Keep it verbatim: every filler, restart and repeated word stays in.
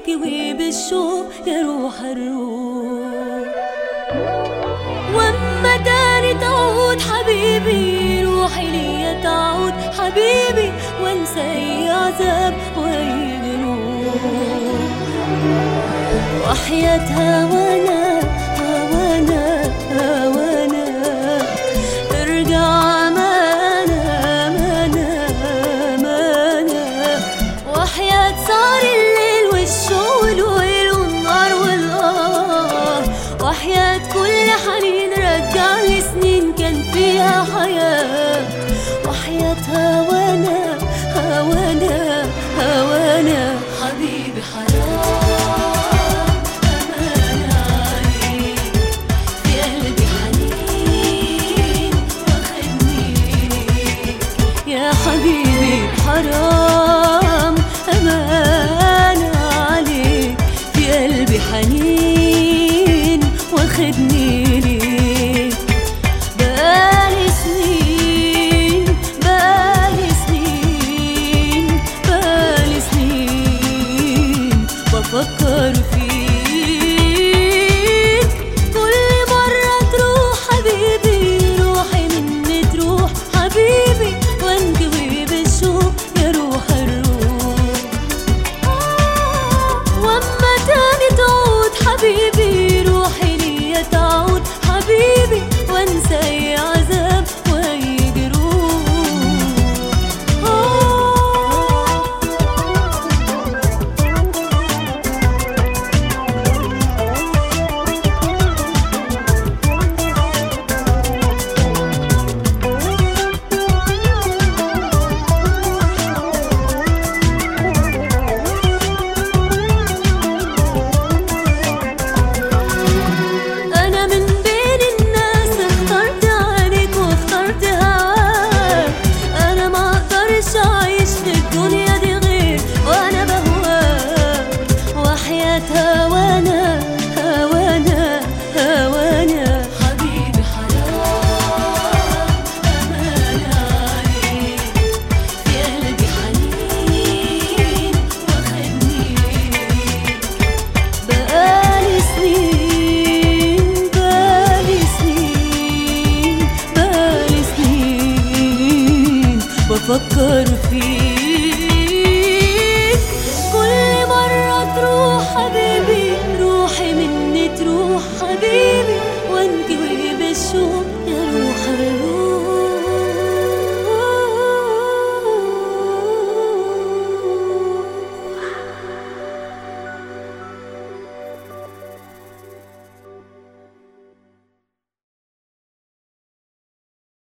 وانكوي بالشوق يا روح الروح. واما تاني تعود حبيبي روحي ليا تعود حبيبي، وانسى اي عذاب واي جروح. وحياة هوانا هوانا هوانا ارجع مانا مانا مانا. وحياة سهر الليل والشوق والويل والنار والآه، وحياة كل حنين رجع لي سنين كان فيها حياة. وحياة هوانا هوانا هوانا حبيبي حرام حبيبي حرام أمانة عليك، في قلبي حنين واخدني ليك. بقالي سنين بقالي سنين بقالي سنين بفكر فيك. كل مرة تروح حبيبي روحي مني تروح حبيبي، وانكوي بالشوق يا روح الروح. واما تاني تعود حبيبي روحي ليا تعود حبيبي، وانسى اي عذاب واي جروح. هوانا هوانا هوانا حبيبي حرام أمانة عليك، في قلبي حنين واخدني ليك. بقالي سنين بقالي سنين بقالي سنين بفكر فيك. كل مرة تروح حبيبي